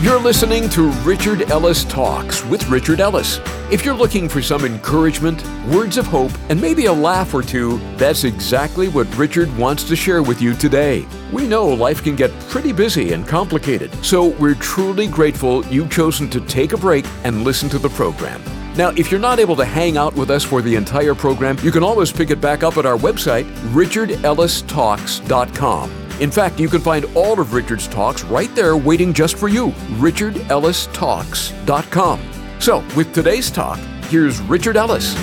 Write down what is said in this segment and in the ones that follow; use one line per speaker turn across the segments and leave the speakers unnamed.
You're listening to Richard Ellis Talks with Richard Ellis. If you're looking for some encouragement, words of hope, and maybe a laugh or two, that's exactly what Richard wants to share with you today. We know life can get pretty busy and complicated, so we're truly grateful you've chosen to take a break and listen to the program. Now, if you're not able to hang out with us for the entire program, you can always pick it back up at our website, richardellistalks.com. In fact, you can find all of Richard's talks right there waiting just for you, richardellistalks.com. So, with today's talk, here's Richard Ellis.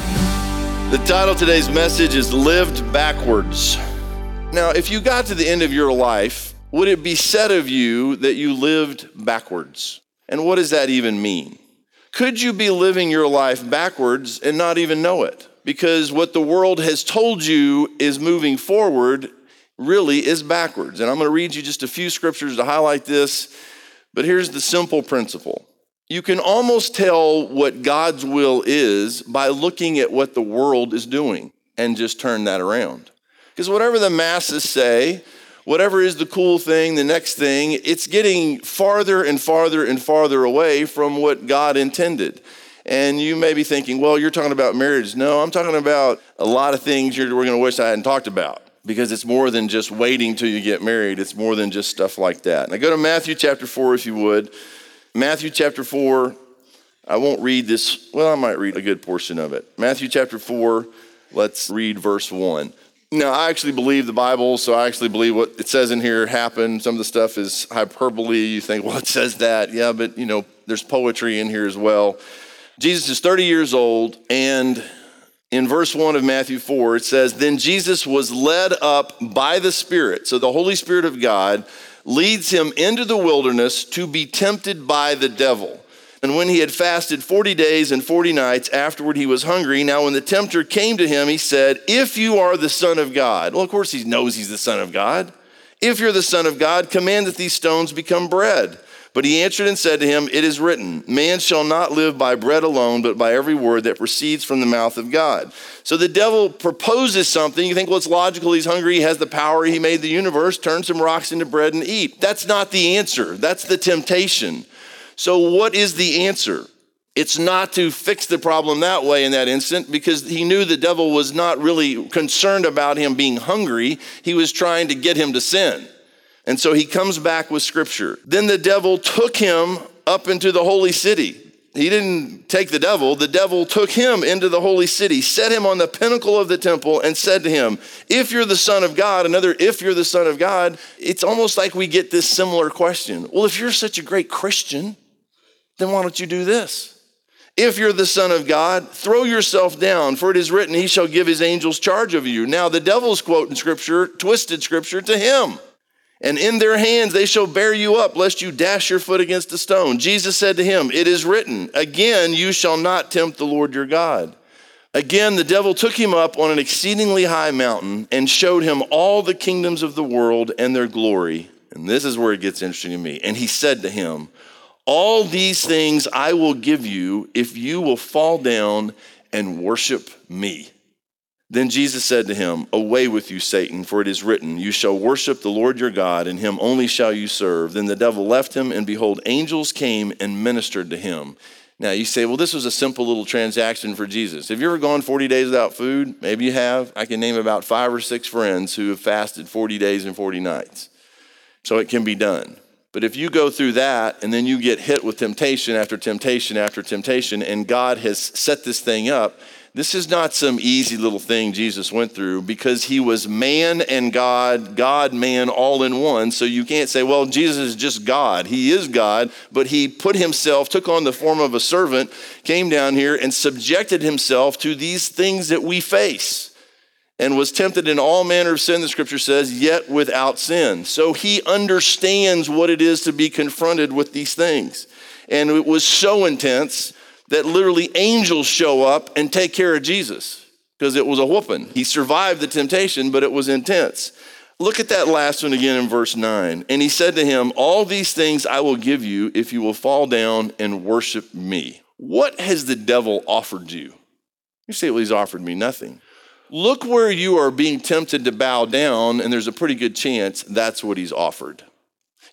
The title of today's message is Lived Backwards. Now, if you got to the end of your life, would it be said of you that you lived backwards? And what does that even mean? Could you be living your life backwards and not even know it? Because what the world has told you is moving forward really is backwards. And I'm going to read you just a few scriptures to highlight this, but here's the simple principle. You can almost tell what God's will is by looking at what the world is doing and just turn that around. Because whatever the masses say, whatever is the cool thing, the next thing, it's getting farther and farther and farther away from what God intended. And you may be thinking, well, you're talking about marriage. No, I'm talking about a lot of things we're going to wish I hadn't talked about. Because it's more than just waiting till you get married. It's more than just stuff like that. Now go to Matthew chapter 4 if you would. Matthew chapter 4, I won't read this. Well, I might read a good portion of it. Matthew chapter 4, let's read verse 1. Now, I actually believe the Bible, so I actually believe what it says in here happened. Some of the stuff is hyperbole. You think, well, it says that. Yeah, but, there's poetry in here as well. Jesus is 30 years old, and in verse 1 of Matthew 4, it says, Then Jesus was led up by the Spirit. So the Holy Spirit of God leads him into the wilderness to be tempted by the devil. And when he had fasted 40 days and 40 nights, afterward he was hungry. Now when the tempter came to him, he said, If you are the Son of God. Well, of course he knows he's the Son of God. If you're the Son of God, command that these stones become bread. But he answered and said to him, It is written, Man shall not live by bread alone, but by every word that proceeds from the mouth of God. So the devil proposes something. You think, well, it's logical. He's hungry. He has the power. He made the universe. Turn some rocks into bread and eat. That's not the answer. That's the temptation. So what is the answer? It's not to fix the problem that way in that instant, because he knew the devil was not really concerned about him being hungry. He was trying to get him to sin. And so he comes back with scripture. Then the devil took him up into the holy city. He didn't take the devil took him into the holy city, set him on the pinnacle of the temple and said to him, If you're the Son of God, if you're the Son of God, it's almost like we get this similar question. Well, if you're such a great Christian, then why don't you do this? If you're the Son of God, throw yourself down, for it is written, He shall give His angels charge of you. Now the devil's quoting scripture, twisted scripture to him. And in their hands they shall bear you up, lest you dash your foot against a stone. Jesus said to him, It is written, Again, you shall not tempt the Lord your God. Again, the devil took him up on an exceedingly high mountain and showed him all the kingdoms of the world and their glory. And this is where it gets interesting to me. And he said to him, All these things I will give you if you will fall down and worship me. Then Jesus said to him, Away with you, Satan, for it is written, You shall worship the Lord your God, and him only shall you serve. Then the devil left him, and behold, angels came and ministered to him. Now you say, well, this was a simple little transaction for Jesus. Have you ever gone 40 days without food? Maybe you have. I can name about 5 or 6 friends who have fasted 40 days and 40 nights. So it can be done. But if you go through that, and then you get hit with temptation after temptation after temptation, and God has set this thing up, this is not some easy little thing Jesus went through, because he was man and God, God, man, all in one. So you can't say, well, Jesus is just God. He is God, but he put himself, took on the form of a servant, came down here and subjected himself to these things that we face, and was tempted in all manner of sin, the scripture says, yet without sin. So he understands what it is to be confronted with these things. And it was so intense that literally angels show up and take care of Jesus, because it was a whooping. He survived the temptation, but it was intense. Look at that last one again in verse 9. And he said to him, All these things I will give you if you will fall down and worship me. What has the devil offered you? You say, well, he's offered me nothing. Look where you are being tempted to bow down, and there's a pretty good chance that's what he's offered.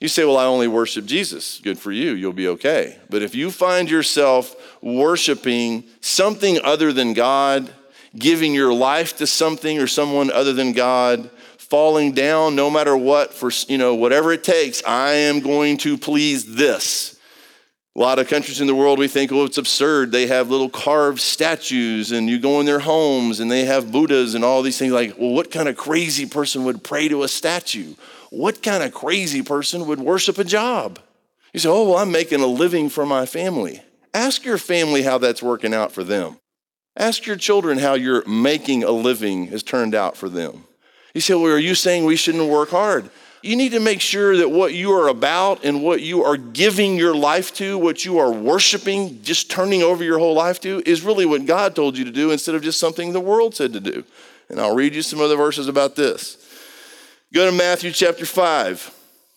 You say, well, I only worship Jesus. Good for you. You'll be okay. But if you find yourself worshiping something other than God, giving your life to something or someone other than God, falling down no matter what for, whatever it takes, I am going to please this. A lot of countries in the world, we think, oh, it's absurd. They have little carved statues and you go in their homes and they have Buddhas and all these things. Like, well, what kind of crazy person would pray to a statue? What kind of crazy person would worship a job? You say, oh, well, I'm making a living for my family. Ask your family how that's working out for them. Ask your children how you're making a living has turned out for them. You say, well, are you saying we shouldn't work hard? You need to make sure that what you are about and what you are giving your life to, what you are worshiping, just turning over your whole life to, is really what God told you to do instead of just something the world said to do. And I'll read you some other verses about this. Go to Matthew chapter 5,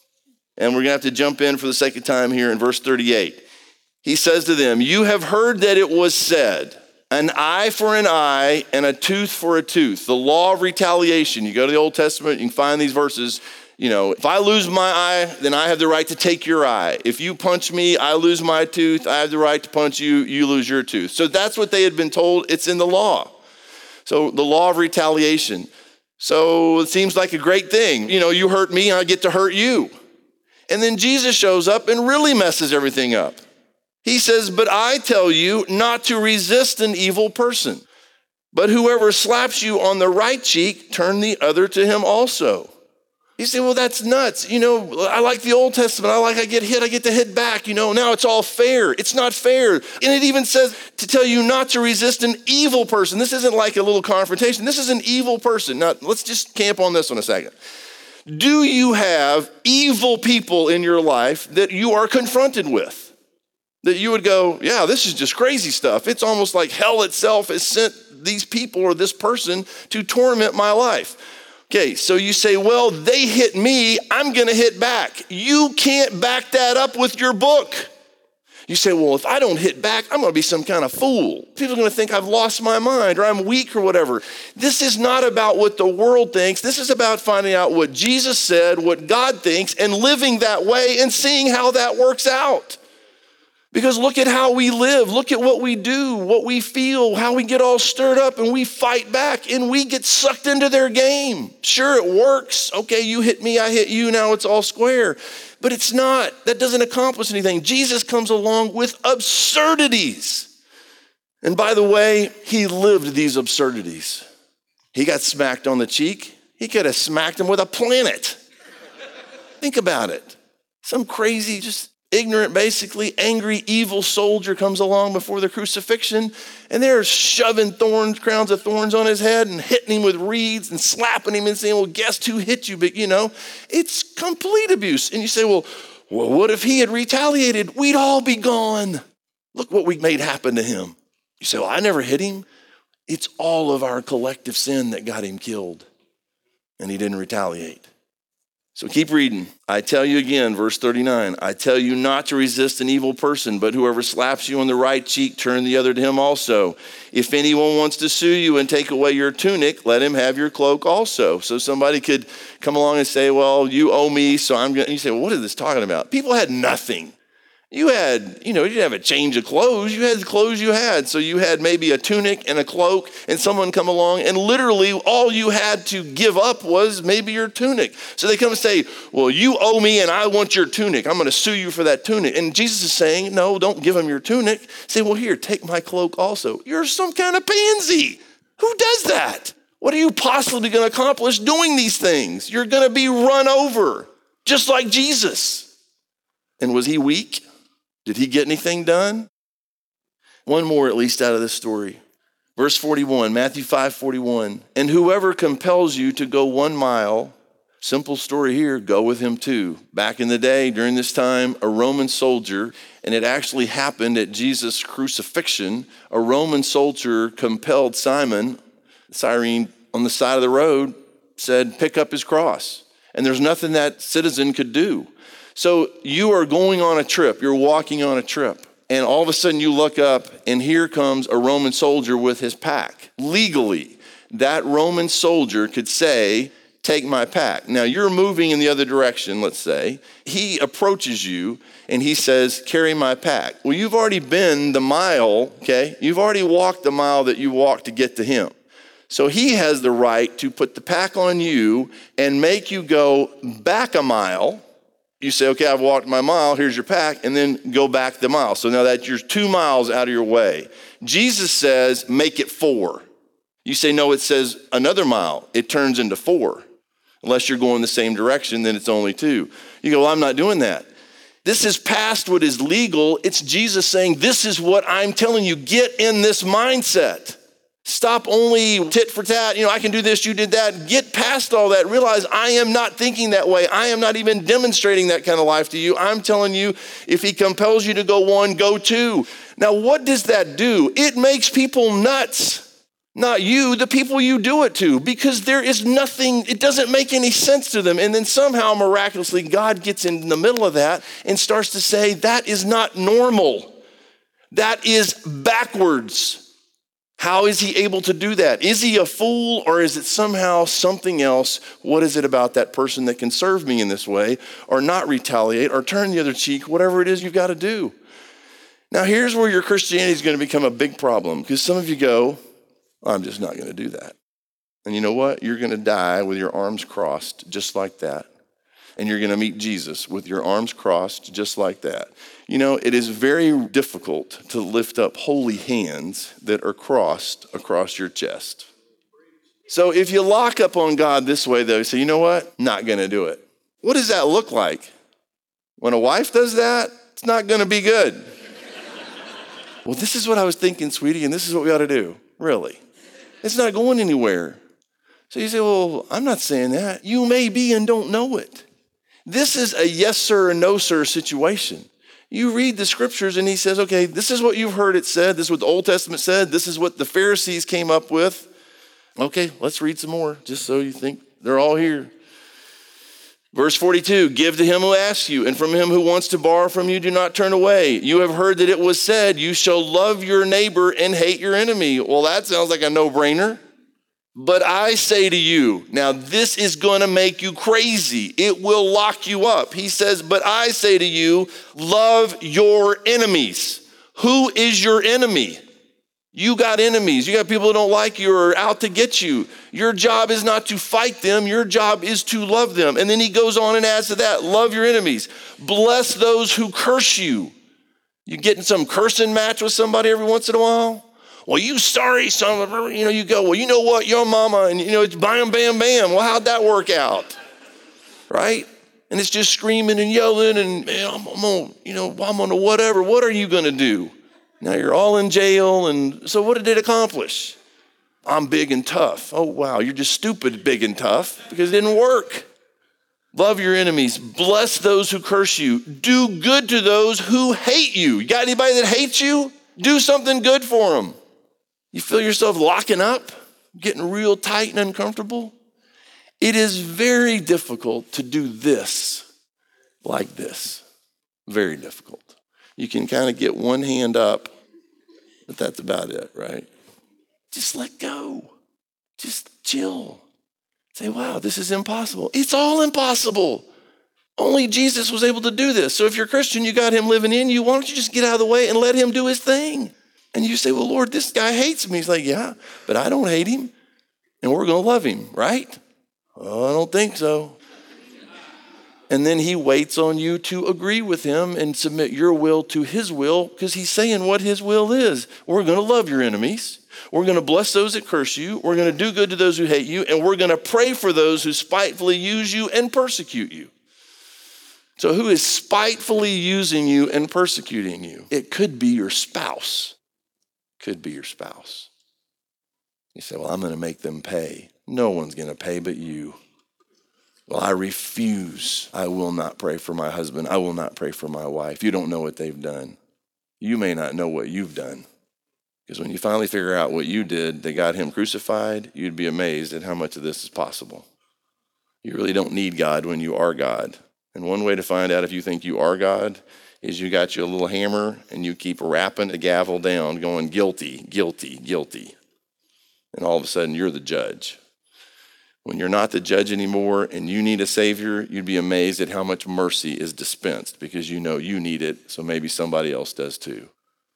and we're going to have to jump in for the sake of time here in verse 38. He says to them, you have heard that it was said, an eye for an eye and a tooth for a tooth. The law of retaliation. You go to the Old Testament, you can find these verses. If I lose my eye, then I have the right to take your eye. If you punch me, I lose my tooth. I have the right to punch you. You lose your tooth. So that's what they had been told. It's in the law. So the law of retaliation. So it seems like a great thing. You hurt me, I get to hurt you. And then Jesus shows up and really messes everything up. He says, but I tell you not to resist an evil person, but whoever slaps you on the right cheek, turn the other to him also. You say, well, that's nuts. I like the Old Testament. I get hit, I get to hit back. Now it's all fair. It's not fair. And it even says to tell you not to resist an evil person. This isn't like a little confrontation. This is an evil person. Now, let's just camp on this one a second. Do you have evil people in your life that you are confronted with? That you would go, yeah, this is just crazy stuff. It's almost like hell itself has sent these people or this person to torment my life. Okay, so you say, well, they hit me, I'm going to hit back. You can't back that up with your book. You say, well, if I don't hit back, I'm going to be some kind of fool. People are going to think I've lost my mind or I'm weak or whatever. This is not about what the world thinks. This is about finding out what Jesus said, what God thinks, and living that way and seeing how that works out. Because look at how we live. Look at what we do, what we feel, how we get all stirred up and we fight back and we get sucked into their game. Sure, it works. Okay, you hit me, I hit you. Now it's all square. But it's not. That doesn't accomplish anything. Jesus comes along with absurdities. And by the way, he lived these absurdities. He got smacked on the cheek. He could have smacked him with a planet. Think about it. Some crazy, just ignorant, basically angry, evil soldier comes along before the crucifixion, and they're shoving crowns of thorns on his head and hitting him with reeds and slapping him and saying, well, guess who hit you? But it's complete abuse. And you say, well, what if he had retaliated? We'd all be gone. Look what we made happen to him. You say, well, I never hit him. It's all of our collective sin that got him killed, and he didn't retaliate. So keep reading. I tell you again, verse 39, I tell you not to resist an evil person, but whoever slaps you on the right cheek, turn the other to him also. If anyone wants to sue you and take away your tunic, let him have your cloak also. So somebody could come along and say, well, you owe me, so I'm going to, you say, well, what is this talking about? People had nothing. You didn't have a change of clothes. You had the clothes you had. So you had maybe a tunic and a cloak and someone come along and literally all you had to give up was maybe your tunic. So they come and say, well, you owe me and I want your tunic. I'm going to sue you for that tunic. And Jesus is saying, no, don't give him your tunic. Say, well, here, take my cloak also. You're some kind of pansy. Who does that? What are you possibly going to accomplish doing these things? You're going to be run over just like Jesus. And was he weak? Did he get anything done? One more at least out of this story. Verse 41, Matthew 5:41. And whoever compels you to go 1 mile, simple story here, go with him too. Back in the day, during this time, a Roman soldier, and it actually happened at Jesus' crucifixion, a Roman soldier compelled Simon, Cyrene, on the side of the road, said, pick up his cross. And there's nothing that citizen could do. So you are going on a trip, you're walking on a trip, and all of a sudden you look up and here comes a Roman soldier with his pack. Legally, that Roman soldier could say, take my pack. Now you're moving in the other direction, let's say. He approaches you and he says, carry my pack. Well, you've already been the mile, okay? You've already walked the mile that you walked to get to him. So he has the right to put the pack on you and make you go back a mile. You say, okay, I've walked my mile, here's your pack, and then go back the mile. So now that you're 2 miles out of your way. Jesus says, make it 4. You say, no, it says another mile. It turns into 4. Unless you're going the same direction, then it's only 2. You go, well, I'm not doing that. This is past what is legal. It's Jesus saying, this is what I'm telling you. Get in this mindset. Stop only tit for tat. I can do this, you did that. Get past all that. Realize I am not thinking that way. I am not even demonstrating that kind of life to you. I'm telling you, if he compels you to go 1, go 2. Now, what does that do? It makes people nuts. Not you, the people you do it to, because there is nothing, it doesn't make any sense to them. And then somehow, miraculously, God gets in the middle of that and starts to say, that is not normal. That is backwards. How is he able to do that? Is he a fool, or is it somehow something else? What is it about that person that can serve me in this way, or not retaliate, or turn the other cheek, whatever it is you've got to do? Now, here's where your Christianity is going to become a big problem, because some of you go, I'm just not going to do that. And you know what? You're going to die with your arms crossed just like that. And you're going to meet Jesus with your arms crossed just like that. It is very difficult to lift up holy hands that are crossed across your chest. So if you lock up on God this way, though, you say, you know what? Not going to do it. What does that look like? When a wife does that, it's not going to be good. Well, this is what I was thinking, sweetie, and this is what we ought to do. Really. It's not going anywhere. So you say, well, I'm not saying that. You may be and don't know it. This is a yes, sir, and no, sir situation. You read the scriptures and he says, okay, this is what you've heard it said. This is what the Old Testament said. This is what the Pharisees came up with. Okay, let's read some more, just so you think they're all here. Verse 42, give to him who asks you, and from him who wants to borrow from you, do not turn away. You have heard that it was said, you shall love your neighbor and hate your enemy. Well, that sounds like a no-brainer. But I say to you, now this is going to make you crazy. It will lock you up. He says, but I say to you, love your enemies. Who is your enemy? You got enemies. You got people who don't like you or are out to get you. Your job is not to fight them. Your job is to love them. And then he goes on and adds to that, love your enemies. Bless those who curse you. You get in some cursing match with somebody every once in a while? Well, you sorry son of a, you go, well, you know what, your mama, and it's bam, bam, bam. Well, how'd that work out? Right? And it's just screaming and yelling and man, I'm on whatever. What are you going to do? Now you're all in jail, and so what did it accomplish? I'm big and tough. Oh, wow, you're just stupid, big and tough, because it didn't work. Love your enemies. Bless those who curse you. Do good to those who hate you. You got anybody that hates you? Do something good for them. You feel yourself locking up, getting real tight and uncomfortable? It is very difficult to do this like this. Very difficult. You can kind of get one hand up, but that's about it, right? Just let go. Just chill. Say, wow, this is impossible. It's all impossible. Only Jesus was able to do this. So if you're a Christian, you got him living in you, why don't you just get out of the way and let him do his thing? And you say, well, Lord, this guy hates me. He's like, yeah, but I don't hate him. And we're going to love him, right? Oh, I don't think so. And then he waits on you to agree with him and submit your will to his will, because he's saying what his will is. We're going to love your enemies. We're going to bless those that curse you. We're going to do good to those who hate you. And we're going to pray for those who spitefully use you and persecute you. So who is spitefully using you and persecuting you? It could be your spouse. Could be your spouse. You say, well, I'm going to make them pay. No one's going to pay but you. Well, I refuse. I will not pray for my husband. I will not pray for my wife. You don't know what they've done. You may not know what you've done. Because when you finally figure out what you did that got him crucified, you'd be amazed at how much of this is possible. You really don't need God when you are God. And one way to find out if you think you are God is you got your little hammer and you keep rapping the gavel down, going guilty, guilty, guilty. And all of a sudden you're the judge. When you're not the judge anymore and you need a Savior, you'd be amazed at how much mercy is dispensed because you know you need it, so maybe somebody else does too.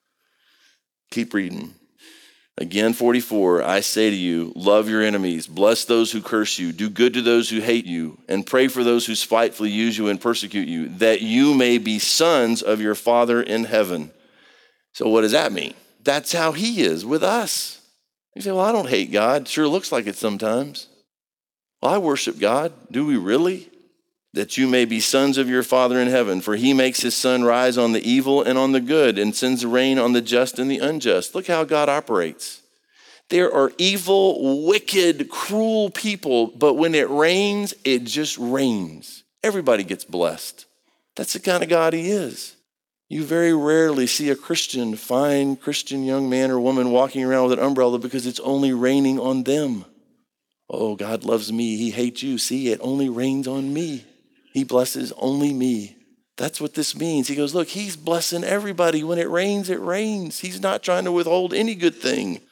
Keep reading. Again, 44, I say to you, love your enemies, bless those who curse you, do good to those who hate you, and pray for those who spitefully use you and persecute you, that you may be sons of your Father in heaven. So what does that mean? That's how he is with us. You say, well, I don't hate God. Sure looks like it sometimes. Well, I worship God. Do we really? That you may be sons of your Father in heaven, for he makes his sun rise on the evil and on the good and sends the rain on the just and the unjust. Look how God operates. There are evil, wicked, cruel people, but when it rains, it just rains. Everybody gets blessed. That's the kind of God he is. You very rarely see a Christian, fine Christian young man or woman walking around with an umbrella because it's only raining on them. Oh, God loves me. He hates you. See, it only rains on me. He blesses only me. That's what this means. He goes, look, he's blessing everybody. When it rains, it rains. He's not trying to withhold any good thing.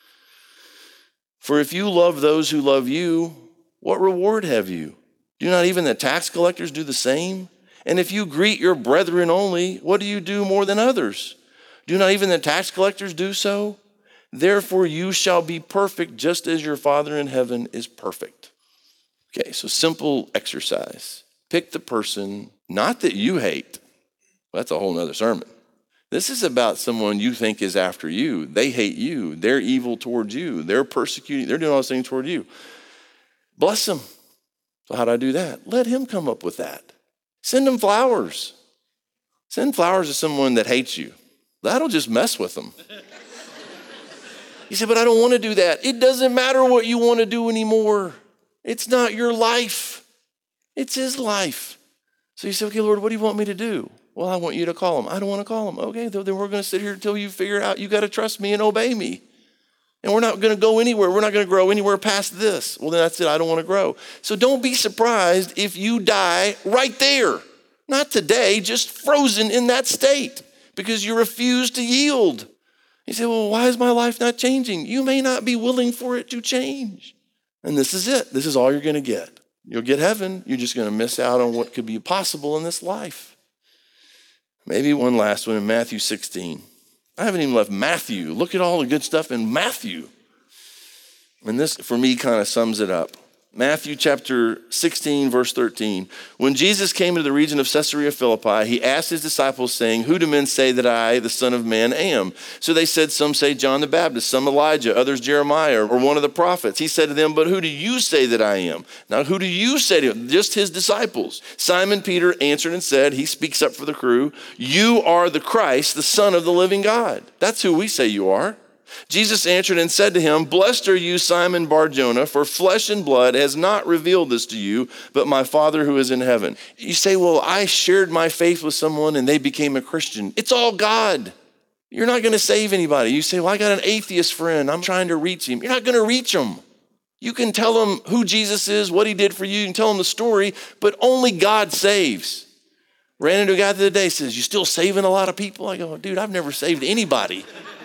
For if you love those who love you, what reward have you? Do not even the tax collectors do the same? And if you greet your brethren only, what do you do more than others? Do not even the tax collectors do so? Therefore you shall be perfect just as your Father in heaven is perfect. Okay, so simple exercise. Pick the person, not that you hate. That's a whole nother sermon. This is about someone you think is after you. They hate you. They're evil towards you. They're persecuting. They're doing all those things toward you. Bless them. So how do I do that? Let him come up with that. Send them flowers. Send flowers to someone that hates you. That'll just mess with them. You say, but I don't want to do that. It doesn't matter what you want to do anymore. It's not your life. It's his life. So you say, okay, Lord, what do you want me to do? Well, I want you to call him. I don't want to call him. Okay, then we're going to sit here until you figure out you got to trust me and obey me. And we're not going to go anywhere. We're not going to grow anywhere past this. Well, then that's it. I don't want to grow. So don't be surprised if you die right there. Not today, just frozen in that state because you refuse to yield. You say, well, why is my life not changing? You may not be willing for it to change. And this is it. This is all you're going to get. You'll get heaven. You're just going to miss out on what could be possible in this life. Maybe one last one in Matthew 16. I haven't even left Matthew. Look at all the good stuff in Matthew. And this, for me, kind of sums it up. Matthew chapter 16, verse 13. When Jesus came into the region of Caesarea Philippi, he asked his disciples, saying, who do men say that I, the Son of Man, am? So they said, some say John the Baptist, some Elijah, others Jeremiah, or one of the prophets. He said to them, but who do you say that I am? Now, who do you say to him? Just his disciples. Simon Peter answered and said, he speaks up for the crew, you are the Christ, the Son of the living God. That's who we say you are. Jesus answered and said to him, blessed are you, Simon Bar-Jonah, for flesh and blood has not revealed this to you, but my Father who is in heaven. You say, well, I shared my faith with someone and they became a Christian. It's all God. You're not going to save anybody. You say, well, I got an atheist friend. I'm trying to reach him. You're not going to reach him. You can tell him who Jesus is, what he did for you. You can tell him the story, but only God saves. Ran into a guy the other day, says, you still saving a lot of people? I go, dude, I've never saved anybody.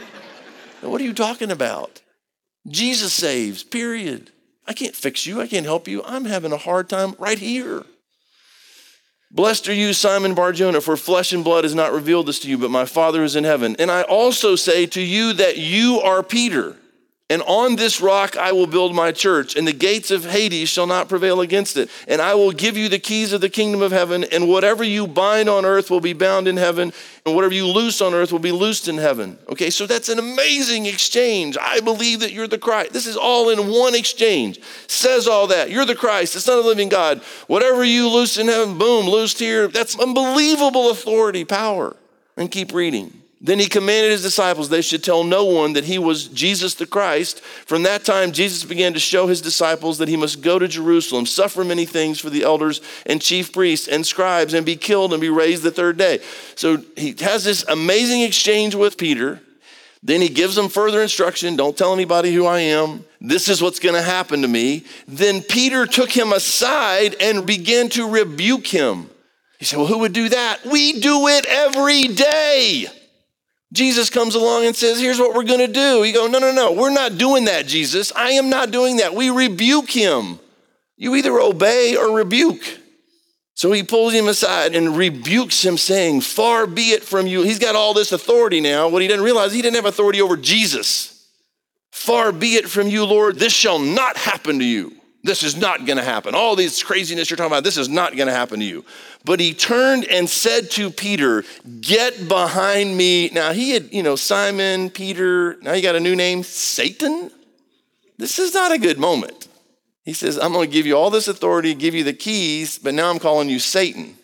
What are you talking about? Jesus saves, period. I can't fix you. I can't help you. I'm having a hard time right here. Blessed are you, Simon Bar-Jonah, for flesh and blood has not revealed this to you, but my Father who is in heaven. And I also say to you that you are Peter, and on this rock I will build my church, and the gates of Hades shall not prevail against it. And I will give you the keys of the kingdom of heaven, and whatever you bind on earth will be bound in heaven, and whatever you loose on earth will be loosed in heaven. Okay, so that's an amazing exchange. I believe that you're the Christ. This is all in one exchange. Says all that. You're the Christ, the Son of the living God. Whatever you loose in heaven, boom, loosed here. That's unbelievable authority, power. And keep reading. Then he commanded his disciples they should tell no one that he was Jesus the Christ. From that time, Jesus began to show his disciples that he must go to Jerusalem, suffer many things for the elders and chief priests and scribes, and be killed and be raised the third day. So he has this amazing exchange with Peter. Then he gives them further instruction. Don't tell anybody who I am. This is what's going to happen to me. Then Peter took him aside and began to rebuke him. He said, well, who would do that? We do it every day. Jesus comes along and says, here's what we're going to do. You go, no, we're not doing that, Jesus. I am not doing that. We rebuke him. You either obey or rebuke. So he pulls him aside and rebukes him, saying, far be it from you. He's got all this authority now. What he didn't realize, he didn't have authority over Jesus. Far be it from you, Lord. This shall not happen to you. This is not going to happen. All these craziness you're talking about, this is not going to happen to you. But he turned and said to Peter, get behind me. Now he had, Simon, Peter, now you got a new name, Satan. This is not a good moment. He says, I'm going to give you all this authority, give you the keys, but now I'm calling you Satan.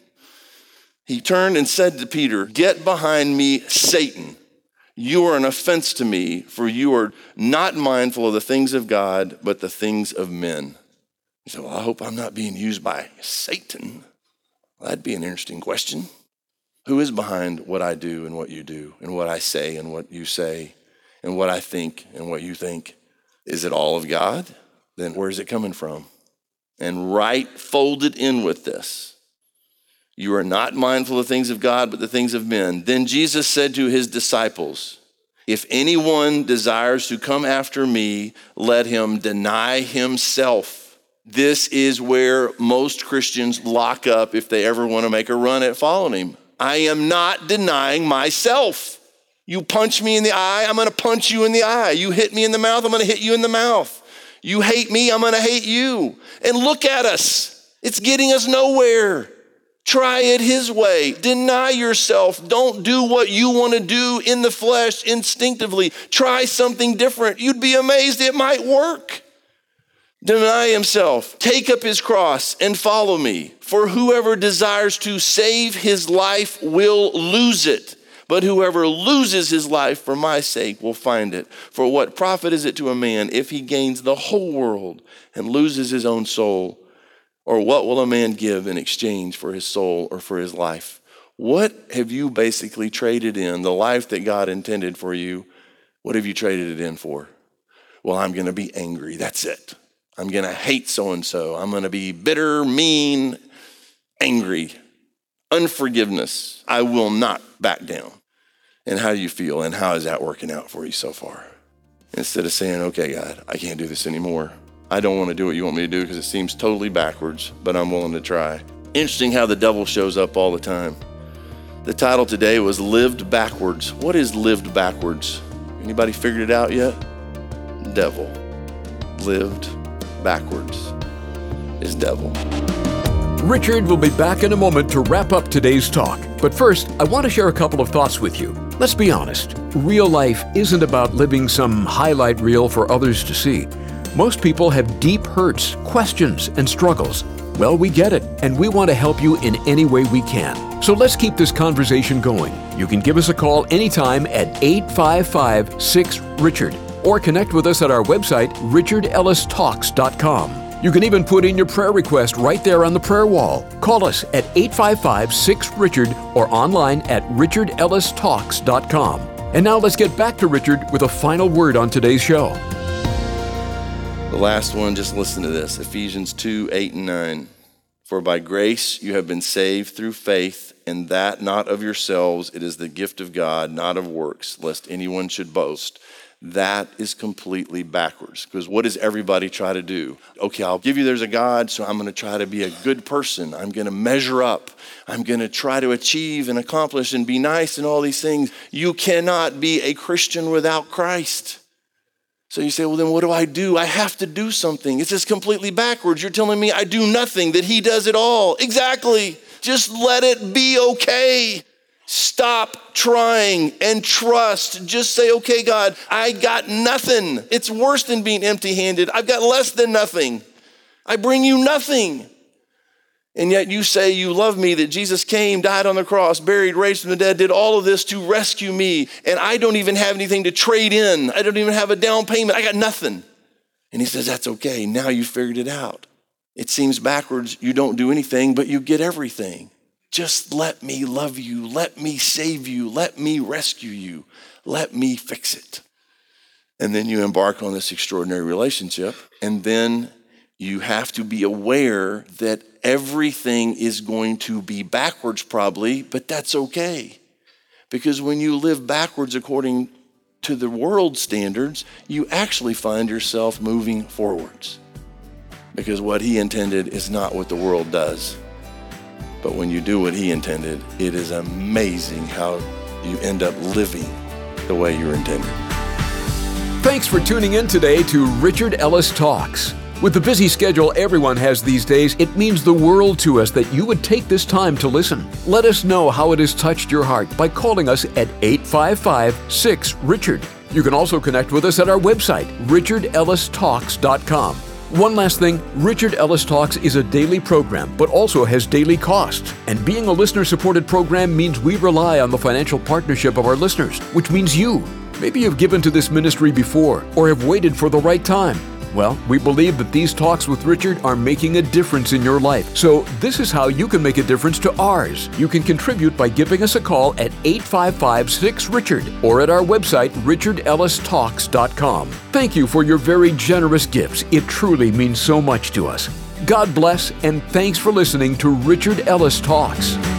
He turned and said to Peter, get behind me, Satan. You are an offense to me, for you are not mindful of the things of God, but the things of men. He said, well, I hope I'm not being used by Satan. Well, that'd be an interesting question. Who is behind what I do and what you do, and what I say and what you say, and what I think and what you think? Is it all of God? Then where's it coming from? And right folded in with this. You are not mindful of the things of God, but the things of men. Then Jesus said to his disciples, if anyone desires to come after me, let him deny himself. This is where most Christians lock up if they ever want to make a run at following him. I am not denying myself. You punch me in the eye, I'm going to punch you in the eye. You hit me in the mouth, I'm going to hit you in the mouth. You hate me, I'm going to hate you. And look at us. It's getting us nowhere. Try it his way. Deny yourself. Don't do what you want to do in the flesh instinctively. Try something different. You'd be amazed it might work. Deny himself. Take up his cross and follow me. For whoever desires to save his life will lose it. But whoever loses his life for my sake will find it. For what profit is it to a man if he gains the whole world and loses his own soul? Or what will a man give in exchange for his soul or for his life? What have you basically traded in? The life that God intended for you, what have you traded it in for? Well, I'm going to be angry. That's it. I'm going to hate so-and-so. I'm going to be bitter, mean, angry, unforgiveness. I will not back down. And how do you feel? And how is that working out for you so far? Instead of saying, okay, God, I can't do this anymore. I don't want to do what you want me to do because it seems totally backwards, but I'm willing to try. Interesting how the devil shows up all the time. The title today was Lived Backwards. What is lived backwards? Anybody figured it out yet? Devil. Lived backwards is devil.
Richard will be back in a moment to wrap up today's talk. But first, I want to share a couple of thoughts with you. Let's be honest. Real life isn't about living some highlight reel for others to see. Most people have deep hurts, questions, and struggles. Well, we get it, and we want to help you in any way we can. So let's keep this conversation going. You can give us a call anytime at 855-6-RICHARD or connect with us at our website, richardellistalks.com. You can even put in your prayer request right there on the prayer wall. Call us at 855-6-RICHARD or online at richardellistalks.com. And now let's get back to Richard with a final word on today's show.
The last one, just listen to this, Ephesians 2:8-9. For by grace you have been saved through faith, and that not of yourselves, it is the gift of God, not of works, lest anyone should boast. That is completely backwards, because what does everybody try to do? Okay, I'll give you there's a God, so I'm going to try to be a good person. I'm going to measure up. I'm going to try to achieve and accomplish and be nice and all these things. You cannot be a Christian without Christ. So you say, well, then what do? I have to do something. It's just completely backwards. You're telling me I do nothing, that he does it all. Exactly. Just let it be okay. Stop trying and trust. Just say, okay, God, I got nothing. It's worse than being empty-handed. I've got less than nothing. I bring you nothing. And yet you say you love me, that Jesus came, died on the cross, buried, raised from the dead, did all of this to rescue me. And I don't even have anything to trade in. I don't even have a down payment. I got nothing. And he says, that's okay. Now you figured it out. It seems backwards. You don't do anything, but you get everything. Just let me love you. Let me save you. Let me rescue you. Let me fix it. And then you embark on this extraordinary relationship. And then you have to be aware that everything is going to be backwards probably, but that's okay. Because when you live backwards according to the world standards, you actually find yourself moving forwards. because what he intended is not what the world does. But when you do what he intended, it is amazing how you end up living the way you're intended.
Thanks for tuning in today to Richard Ellis Talks. With the busy schedule everyone has these days, it means the world to us that you would take this time to listen. Let us know how it has touched your heart by calling us at 855-6-RICHARD. You can also connect with us at our website, richardellistalks.com. One last thing, Richard Ellis Talks is a daily program, but also has daily costs. And being a listener-supported program means we rely on the financial partnership of our listeners, which means you. Maybe you've given to this ministry before, or have waited for the right time. Well, we believe that these talks with Richard are making a difference in your life. So this is how you can make a difference to ours. You can contribute by giving us a call at 855-6-RICHARD or at our website, richardellistalks.com. Thank you for your very generous gifts. It truly means so much to us. God bless, and thanks for listening to Richard Ellis Talks.